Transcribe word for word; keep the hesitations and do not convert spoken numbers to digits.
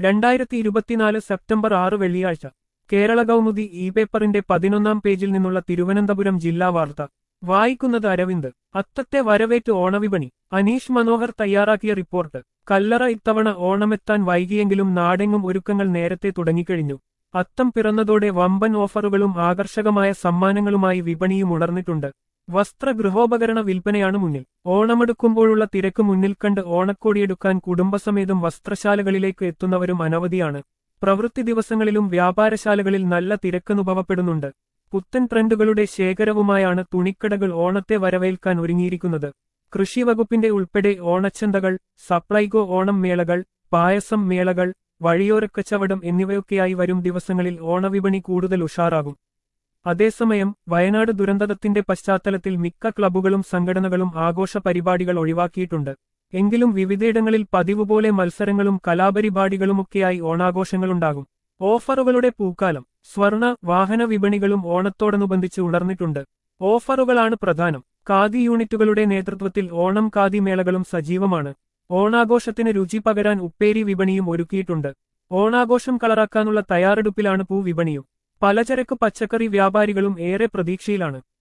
രണ്ടായിരത്തി ഇരുപത്തിനാല് സെപ്റ്റംബർ ആറ് വെള്ളിയാഴ്ച കേരള കൗമുദി ഇ പേപ്പറിന്റെ പതിനൊന്നാം പേജിൽ നിന്നുള്ള തിരുവനന്തപുരം ജില്ലാ വാർത്ത വായിക്കുന്നത് അരവിന്ദ്. അത്തത്തെ വരവേറ്റ് ഓണവിപണി. അനീഷ് മനോഹർ തയ്യാറാക്കിയ റിപ്പോർട്ട്. കല്ലറ ഇത്തവണ ഓണമെത്താൻ വൈകിയെങ്കിലും നാടെങ്ങും ഒരുക്കങ്ങൾ നേരത്തെ തുടങ്ങിക്കഴിഞ്ഞു. അത്തം പിറന്നതോടെ വമ്പൻ ഓഫറുകളും ആകർഷകമായ സമ്മാനങ്ങളുമായി വിപണിയും ഉണർന്നിട്ടുണ്ട്. വസ്ത്ര ഗൃഹോപകരണ വിൽപ്പനയാണ് മുന്നിൽ. ഓണമെടുക്കുമ്പോഴുള്ള തിരക്ക് മുന്നിൽ കണ്ട് ഓണക്കോടിയെടുക്കാൻ കുടുംബസമേതം വസ്ത്രശാലകളിലേക്ക് എത്തുന്നവരും അനവധിയാണ്. പ്രവൃത്തി ദിവസങ്ങളിലും വ്യാപാരശാലകളിൽ നല്ല തിരക്കനുഭവപ്പെടുന്നുണ്ട്. പുത്തൻ ട്രെൻഡുകളുടെ ശേഖരവുമായാണ് തുണിക്കടകൾ ഓണത്തെ വരവേൽക്കാൻ ഒരുങ്ങിയിരിക്കുന്നത്. കൃഷിവകുപ്പിന്റെ ഉൾപ്പെടെ ഓണച്ചന്തകൾ, സപ്ലൈകോ ഓണം മേളകൾ, പായസം മേളകൾ, വഴിയോരക്കച്ചവടം എന്നിവയൊക്കെയായി വരും ദിവസങ്ങളിൽ ഓണവിപണി കൂടുതൽ ഉഷാറാകും. അതേസമയം വയനാട് ദുരന്തത്തിന്റെ പശ്ചാത്തലത്തിൽ മിക്ക ക്ലബ്ബുകളും സംഘടനകളും ആഘോഷ പരിപാടികൾ ഒഴിവാക്കിയിട്ടുണ്ട്. എങ്കിലും വിവിധയിടങ്ങളിൽ പതിവുപോലെ മത്സരങ്ങളും കലാപരിപാടികളുമൊക്കെയായി ഓണാഘോഷങ്ങളുണ്ടാകും. ഓഫറുകളുടെ പൂക്കാലം. സ്വർണ വാഹന വിപണികളും ഓണത്തോടനുബന്ധിച്ച് ഉണർന്നിട്ടുണ്ട്. ഓഫറുകളാണ് പ്രധാനം. ഖാദി യൂണിറ്റുകളുടെ നേതൃത്വത്തിൽ ഓണം ഖാദി മേളകളും സജീവമാണ്. ഓണാഘോഷത്തിന് രുചി പകരാൻ ഉപ്പേരി വിപണിയും ഒരുക്കിയിട്ടുണ്ട്. ഓണാഘോഷം കളറാക്കാനുള്ള തയ്യാറെടുപ്പിലാണ് പൂവിപണിയും. പലചരക്ക് പച്ചക്കറി വ്യാപാരികളും ഏറെ പ്രതീക്ഷയിലാണ്.